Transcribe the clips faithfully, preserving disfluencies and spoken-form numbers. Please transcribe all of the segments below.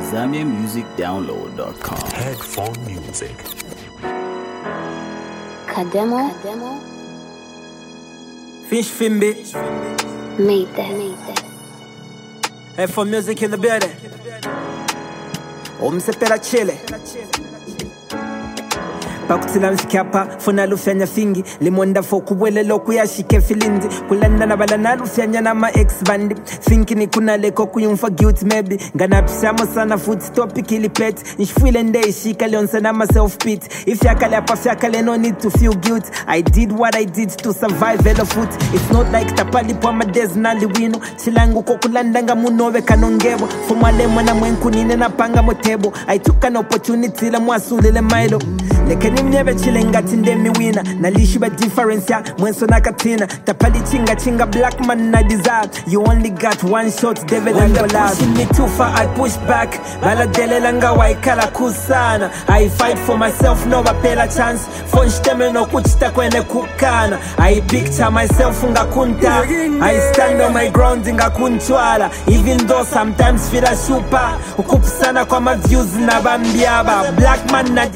Zambia Music Download dot com. Headphone music. Kademo. Kademo. Fish Fimbi. Made that. Made that. Headphone music in the building. Umsepela chile. Pakutila mfikapa funa lufyanya fingi limonda fo kubwelelo kuyashike filindi kulanda na balana lufyanya na ma ex bandi thinking ni kuna leko kuyumfa guilt maybe ngana pisamo sana foot topic ili pet nishfile nde shika leonse na ma self pity if yakale apa yakale no need to feel guilt I did what I did to survive hello foot it's not like tapali po ma days na liwino chilangu ko kulanda nga munowe kanongebo fumale mwana mwenku nine na panga motebo I took an opportunity la mwasulile mailo leke nimnyebe chilenga tindemi wina nalishi ba difference ya mwenso na katina tapali chinga chinga black man na desire you only got one shot devil and go loud pushing me too far I push back bala dele langa waikala kusana I fight for myself no bapela chance phone shteme no kuchita kwene kukana I picture myself nga kunta I stand on my ground nga kunchwala even though sometimes feel a super ukupsana kwa ma views na bambiaba black man na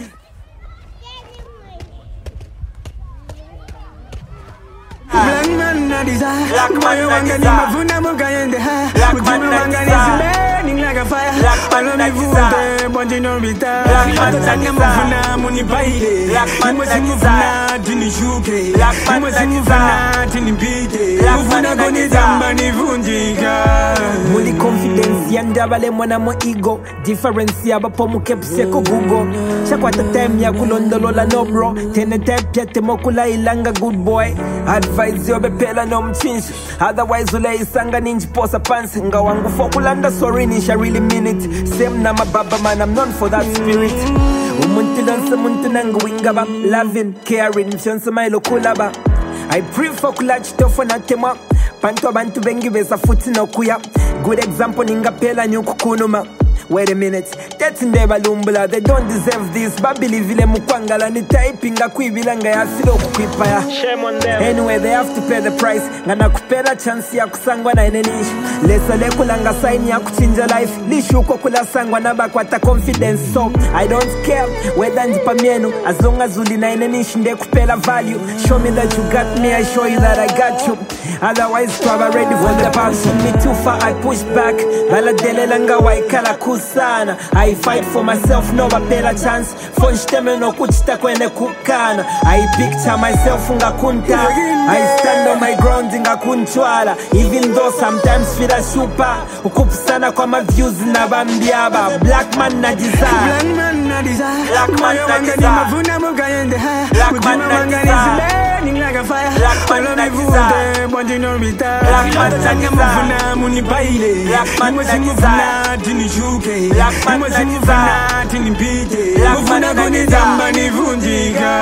Black man na desire. Black man na desire. Mavuna monga yende ha. Black man na desire. Burning like a fire. Black man na desire. But you know retire. Black man na desire. Mavuna muni baile. Black man na desire. Tini shuke. Black man na desire. Tini bite. Mavuna goni zamba ni vunjika. Muli confidence yanda bale mwana mo ego. Difference ya bapo mukepse ko Google. Shakwata time ya kulondolola no bro. Tene type yate mokula ilanga good boy. Advise yo bepela no mchinshi. Otherwise ule isanga ninji posa pants. Nga wangu fokulanda sorry nisha really mean it. Same na mababa man I'm known for that spirit. Umuntu lansa muntu nangu wingaba. Loving, caring, mshonsa mailo kulaba. I pray for kulachi tofo na tema. Panto bantu bengi besa futi no kuya. Good example ninga pela nyuku kunuma. Wait a minute, that's in Deba Lumbula, they don't deserve this. Babili vile mukwangala ni typinga kuibilanga ya filo kukwipaya. Shame on them. Anyway, they have to pay the price. Ngana kupera chance ya kusangwa na enenishi. Lesa leku langa sign ya kuchinja life. Lishu uko kula sangwa na bakwata confidence. So, I don't care whether njipa mienu. As long as uli na enenishi nde kupela value. Show me that you got me, I show you that I got you. Otherwise, probably ready for the pass. Me too far, I push back. Bala dele langa waikala kus. Sana. I fight for myself, no bapela chance. Phone shteme no kuchita kwene kukana. I picture myself nga kunta. I stand on my ground nga kunchwala. Even though sometimes feel a super. Ukupsana kwa ma views na bambiaba. Black man na desire. Black man na desire. Black man na desire. Mavuna monga yende ha. Black man na desire. Burning like a fire. Black man na desire. But you know retire. Black man na desire. Mavuna muni baile. Black man na desire. Tini shuke. Black man na desire. Tini bite. Black man na goni zamba ni vunjika.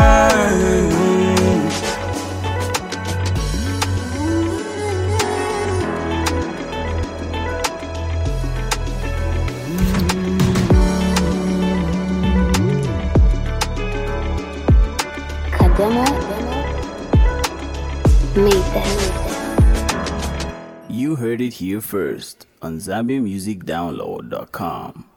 Kademo. Made that. You heard it here first on Zambia Music Download dot com.